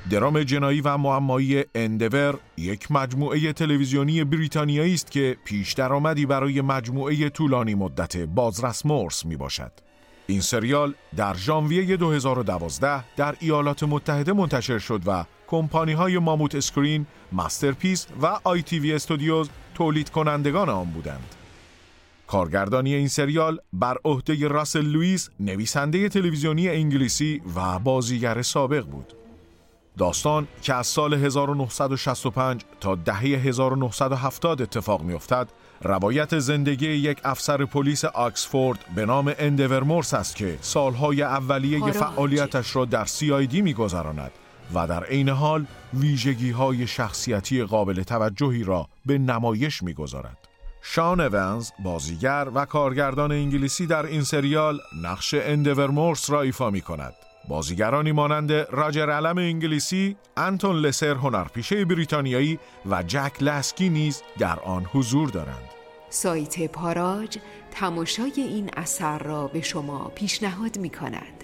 درام جنایی و معمایی اندور یک مجموعه تلویزیونی بریتانیایی است که پیش درآمدی برای مجموعه طولانی مدت بازرس مورس می باشد. این سریال در ژانویه 2012 در ایالات متحده منتشر شد و کمپانی‌های ماموت اسکرین، ماسترپیس و ITV استودیوز تولید کنندگان آن بودند. کارگردانی این سریال بر عهده راسل لوئیس، نویسنده تلویزیونی انگلیسی و بازیگر سابق بود. داستان که از سال 1965 تا دهه 1970 اتفاق می‌افتد، روایت زندگی یک افسر پلیس آکسفورد به نام اندور مورس است که سالهای اولیه فعالیتش را در CID می‌گذراند و در عین حال ویژگی‌های شخصیتی قابل توجهی را به نمایش می‌گذارد. شان اونز، بازیگر و کارگردان انگلیسی در این سریال نقش اندور مورس را ایفا می‌کند. بازیگرانی مانند راجر علم انگلیسی، انتون لسر هنرپیشه بریتانیایی و جک لاسکی نیز در آن حضور دارند. سایت پاراج تماشای این اثر را به شما پیشنهاد می‌کند.